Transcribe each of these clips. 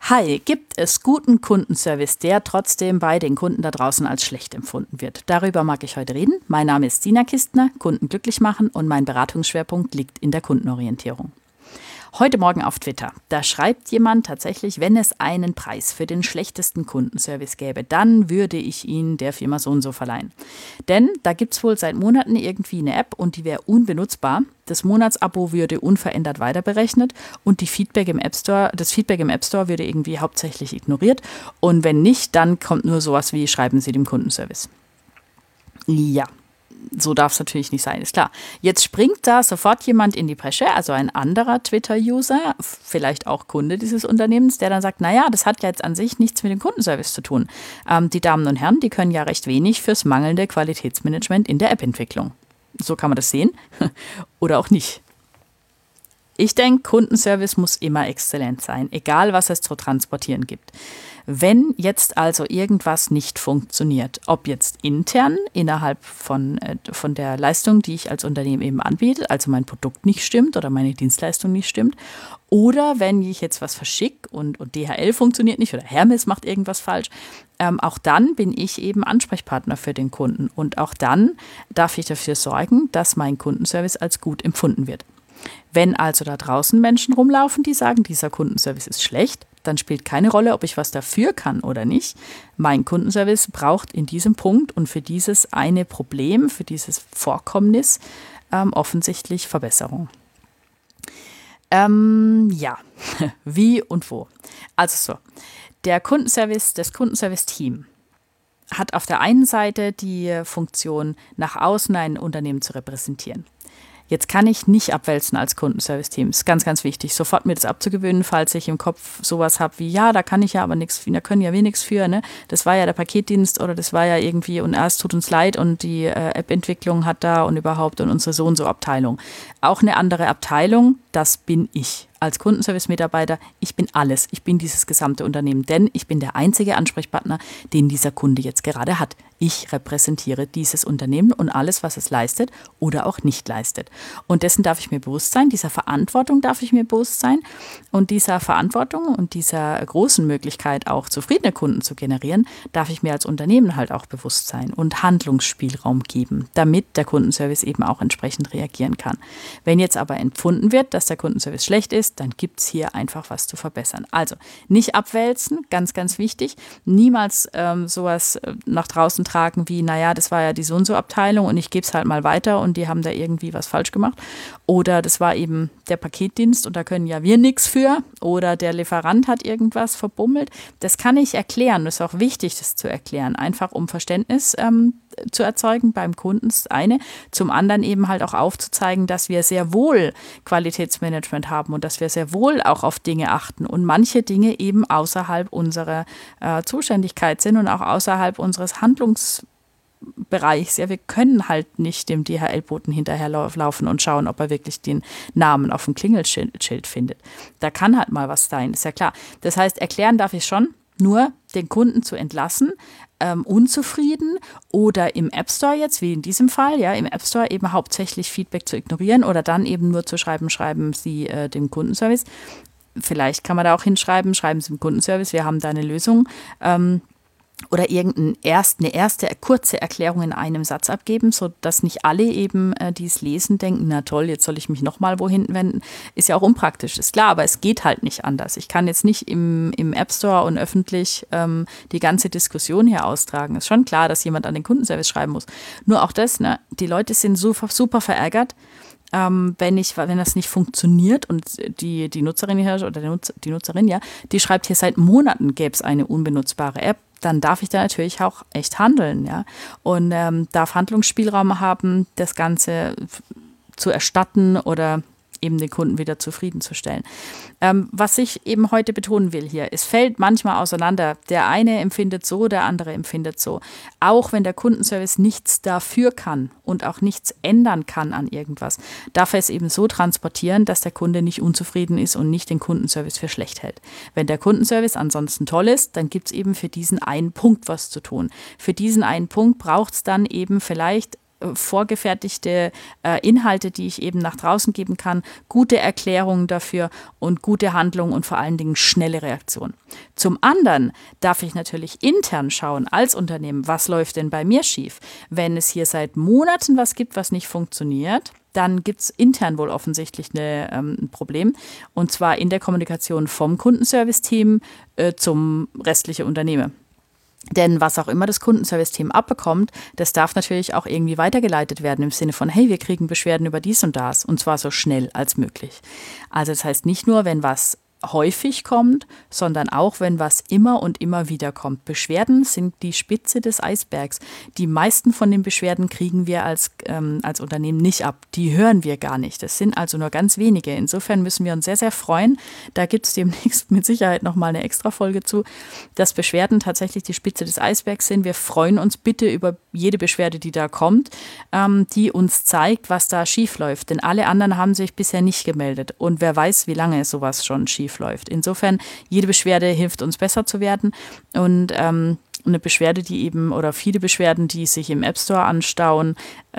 Hi, gibt es guten Kundenservice, der trotzdem bei den Kunden da draußen als schlecht empfunden wird? Darüber mag ich heute reden. Mein Name ist Sina Kistner, Kunden glücklich machen und mein Beratungsschwerpunkt liegt in der Kundenorientierung. Heute Morgen auf Twitter, da schreibt jemand tatsächlich, wenn es einen Preis für den schlechtesten Kundenservice gäbe, dann würde ich ihn der Firma so und so verleihen. Denn da gibt es wohl seit Monaten irgendwie eine App und die wäre unbenutzbar. Das Monatsabo würde unverändert weiterberechnet und das Feedback im App Store würde irgendwie hauptsächlich ignoriert. Und wenn nicht, dann kommt nur sowas wie, schreiben Sie dem Kundenservice. Ja. So darf es natürlich nicht sein, ist klar. Jetzt springt da sofort jemand in die Bresche, also ein anderer Twitter-User, vielleicht auch Kunde dieses Unternehmens, der dann sagt, naja, das hat ja jetzt an sich nichts mit dem Kundenservice zu tun. Die Damen und Herren, die können ja recht wenig fürs mangelnde Qualitätsmanagement in der App-Entwicklung. So kann man das sehen oder auch nicht. Ich denke, Kundenservice muss immer exzellent sein, egal was es zu transportieren gibt. Wenn jetzt also irgendwas nicht funktioniert, ob jetzt intern innerhalb von der Leistung, die ich als Unternehmen eben anbiete, also mein Produkt nicht stimmt oder meine Dienstleistung nicht stimmt, oder wenn ich jetzt was verschicke und DHL funktioniert nicht oder Hermes macht irgendwas falsch, auch dann bin ich eben Ansprechpartner für den Kunden und auch dann darf ich dafür sorgen, dass mein Kundenservice als gut empfunden wird. Wenn also da draußen Menschen rumlaufen, die sagen, dieser Kundenservice ist schlecht, dann spielt keine Rolle, ob ich was dafür kann oder nicht. Mein Kundenservice braucht in diesem Punkt und für dieses eine Problem, für dieses Vorkommnis offensichtlich Verbesserung. Ja, wie und wo. Also so, das Kundenservice-Team hat auf der einen Seite die Funktion, nach außen ein Unternehmen zu repräsentieren. Jetzt kann ich nicht abwälzen als Kundenservice-Team. Ist ganz, ganz wichtig, sofort mir das abzugewöhnen, falls ich im Kopf sowas habe wie, ja, da kann ich ja aber nichts, da können ja wir nichts für, ne? Das war ja der Paketdienst oder das war ja irgendwie, und es tut uns leid und die App-Entwicklung hat da und überhaupt und unsere so und so Abteilung. Auch eine andere Abteilung, das bin ich. Als Kundenservice-Mitarbeiter, ich bin alles. Ich bin dieses gesamte Unternehmen, denn ich bin der einzige Ansprechpartner, den dieser Kunde jetzt gerade hat. Ich repräsentiere dieses Unternehmen und alles, was es leistet oder auch nicht leistet. Und dessen darf ich mir bewusst sein, dieser Verantwortung darf ich mir bewusst sein und dieser Verantwortung und dieser großen Möglichkeit, auch zufriedene Kunden zu generieren, darf ich mir als Unternehmen halt auch bewusst sein und Handlungsspielraum geben, damit der Kundenservice eben auch entsprechend reagieren kann. Wenn jetzt aber empfunden wird, dass der Kundenservice schlecht ist, dann gibt es hier einfach was zu verbessern. Also nicht abwälzen, ganz, ganz wichtig. Niemals sowas nach draußen tragen wie, naja, das war ja die so und so Abteilung und ich gebe es halt mal weiter und die haben da irgendwie was falsch gemacht. Oder das war eben der Paketdienst und da können ja wir nichts für. Oder der Lieferant hat irgendwas verbummelt. Das kann ich erklären. Das ist auch wichtig, das zu erklären. Einfach um Verständnis zu erzeugen beim Kunden, das eine. Zum anderen eben halt auch aufzuzeigen, dass wir sehr wohl Qualitätsmanagement haben und dass wir sehr wohl auch auf Dinge achten und manche Dinge eben außerhalb unserer Zuständigkeit sind und auch außerhalb unseres Handlungsbereichs. Ja, wir können halt nicht dem DHL-Boten hinterherlaufen und schauen, ob er wirklich den Namen auf dem Klingelschild findet. Da kann halt mal was sein, ist ja klar. Das heißt, erklären darf ich schon, nur den Kunden zu entlassen, unzufrieden oder im App Store jetzt, wie in diesem Fall, ja, im App Store eben hauptsächlich Feedback zu ignorieren oder dann eben nur zu schreiben Sie dem Kundenservice. Vielleicht kann man da auch hinschreiben, schreiben Sie dem Kundenservice, wir haben da eine Lösung. Oder eine erste kurze Erklärung in einem Satz abgeben, sodass nicht alle eben, die es lesen, denken, na toll, jetzt soll ich mich nochmal wohin wenden. Ist ja auch unpraktisch, ist klar, aber es geht halt nicht anders. Ich kann jetzt nicht im App Store und öffentlich die ganze Diskussion hier austragen. Ist schon klar, dass jemand an den Kundenservice schreiben muss. Nur auch das, ne, die Leute sind super, super verärgert, wenn das nicht funktioniert und die Nutzerin hier oder die Nutzerin, ja, die schreibt hier seit Monaten gäbe es eine unbenutzbare App, dann darf ich da natürlich auch echt handeln, ja, und darf Handlungsspielraum haben, das Ganze zu erstatten oder eben den Kunden wieder zufriedenzustellen. Was ich eben heute betonen will hier, es fällt manchmal auseinander. Der eine empfindet so, der andere empfindet so. Auch wenn der Kundenservice nichts dafür kann und auch nichts ändern kann an irgendwas, darf er es eben so transportieren, dass der Kunde nicht unzufrieden ist und nicht den Kundenservice für schlecht hält. Wenn der Kundenservice ansonsten toll ist, dann gibt es eben für diesen einen Punkt was zu tun. Für diesen einen Punkt braucht es dann eben vielleicht vorgefertigte Inhalte, die ich eben nach draußen geben kann, gute Erklärungen dafür und gute Handlungen und vor allen Dingen schnelle Reaktionen. Zum anderen darf ich natürlich intern schauen als Unternehmen, was läuft denn bei mir schief? Wenn es hier seit Monaten was gibt, was nicht funktioniert, dann gibt es intern wohl offensichtlich ein Problem. Und zwar in der Kommunikation vom Kundenservice-Team zum restlichen Unternehmen. Denn was auch immer das Kundenservice-Team abbekommt, das darf natürlich auch irgendwie weitergeleitet werden im Sinne von, hey, wir kriegen Beschwerden über dies und das und zwar so schnell als möglich. Also das heißt nicht nur, wenn was häufig kommt, sondern auch, wenn was immer und immer wieder kommt. Beschwerden sind die Spitze des Eisbergs. Die meisten von den Beschwerden kriegen wir als Unternehmen nicht ab. Die hören wir gar nicht. Das sind also nur ganz wenige. Insofern müssen wir uns sehr, sehr freuen. Da gibt es demnächst mit Sicherheit nochmal eine Extra-Folge zu, dass Beschwerden tatsächlich die Spitze des Eisbergs sind. Wir freuen uns bitte über jede Beschwerde, die da kommt, die uns zeigt, was da schief läuft. Denn alle anderen haben sich bisher nicht gemeldet. Und wer weiß, wie lange sowas schon schief läuft. Insofern, jede Beschwerde hilft uns besser zu werden und eine Beschwerde, die eben oder viele Beschwerden, die sich im App Store anstauen,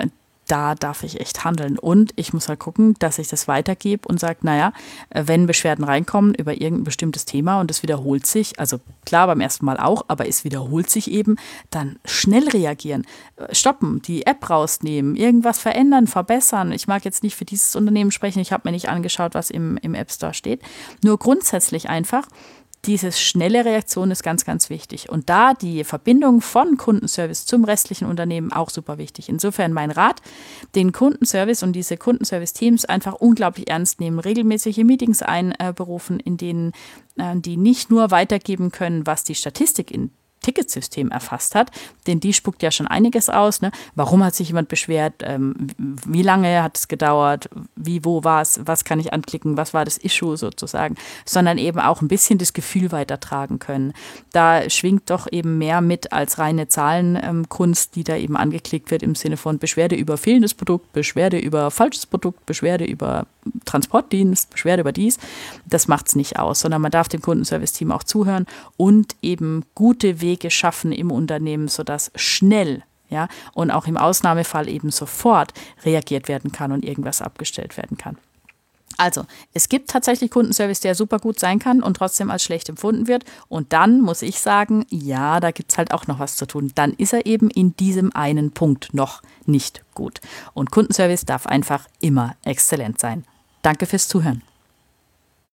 da darf ich echt handeln. Und ich muss halt gucken, dass ich das weitergebe und sage, naja, wenn Beschwerden reinkommen über irgendein bestimmtes Thema und es wiederholt sich, also klar beim ersten Mal auch, aber es wiederholt sich eben, dann schnell reagieren, stoppen, die App rausnehmen, irgendwas verändern, verbessern. Ich mag jetzt nicht für dieses Unternehmen sprechen, ich habe mir nicht angeschaut, was im App Store steht. Nur grundsätzlich einfach, diese schnelle Reaktion ist ganz, ganz wichtig. Und da die Verbindung von Kundenservice zum restlichen Unternehmen auch super wichtig. Insofern mein Rat, den Kundenservice und diese Kundenservice-Teams einfach unglaublich ernst nehmen, regelmäßige Meetings einberufen, in denen die nicht nur weitergeben können, was die Statistik in Ticketsystem erfasst hat, denn die spuckt ja schon einiges aus. Ne? Warum hat sich jemand beschwert? Wie lange hat es gedauert? Wie, wo war es? Was kann ich anklicken? Was war das Issue sozusagen? Sondern eben auch ein bisschen das Gefühl weitertragen können. Da schwingt doch eben mehr mit als reine Zahlenkunst, die da eben angeklickt wird im Sinne von Beschwerde über fehlendes Produkt, Beschwerde über falsches Produkt, Beschwerde über Transportdienst, Beschwerde über dies. Das macht es nicht aus, sondern man darf dem Kundenservice-Team auch zuhören und eben gute Wege schaffen im Unternehmen, sodass schnell, ja, und auch im Ausnahmefall eben sofort reagiert werden kann und irgendwas abgestellt werden kann. Also, es gibt tatsächlich Kundenservice, der super gut sein kann und trotzdem als schlecht empfunden wird. Und dann muss ich sagen, ja, da gibt es halt auch noch was zu tun. Dann ist er eben in diesem einen Punkt noch nicht gut. Und Kundenservice darf einfach immer exzellent sein. Danke fürs Zuhören.